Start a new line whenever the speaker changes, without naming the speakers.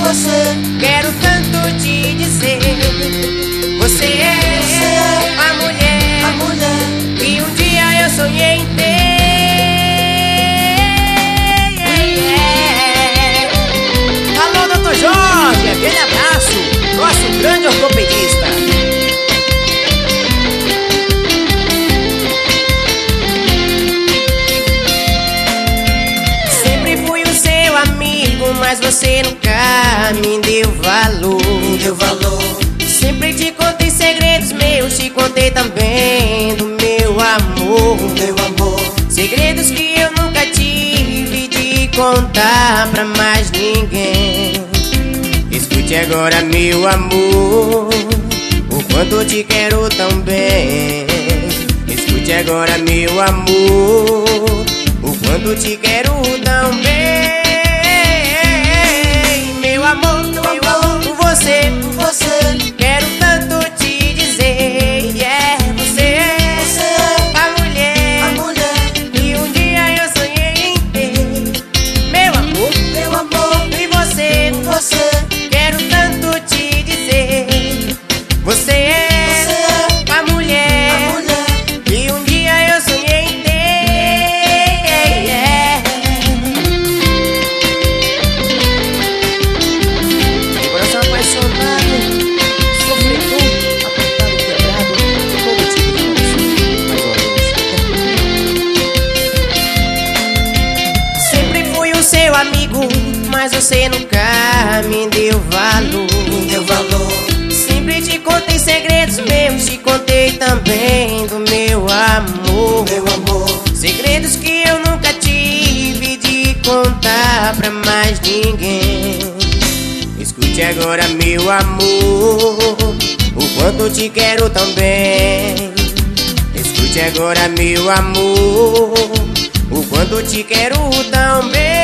você.
Quero tanto te dizer, você é a mulher que um dia eu sonhei em ter. Alô, Dr. Jorge, aquele abraço, nosso grande ortopedista. Sempre fui o seu amigo, mas você nunca me deu valor. Sempre te contei segredos meus, te contei também do meu amor. Segredos que eu nunca tive de contar pra mais ninguém. Escute agora, meu amor, o quanto te quero tão bem. Escute agora, meu amor, o quanto te quero tão bem. Meu amor, por você, quero tanto te dizer, você é a mulher que um dia eu sonhei em ter. Meu amor, e você, quero tanto te dizer, você é a mulher que um dia eu sonhei em ter. Meu coração apaixonado, sofredor, apertado, quebrado, todo tipo de emoção, mais uma vez. Sempre fui o seu amigo, mas você nunca me deu valor. Sempre te contei segredos meus, te contei também do meu amor. Segredos que eu nunca tive de contar pra mais ninguém. Escute agora, meu amor, o quanto te quero tão bem. Escute agora, meu amor, o quanto te quero tão bem.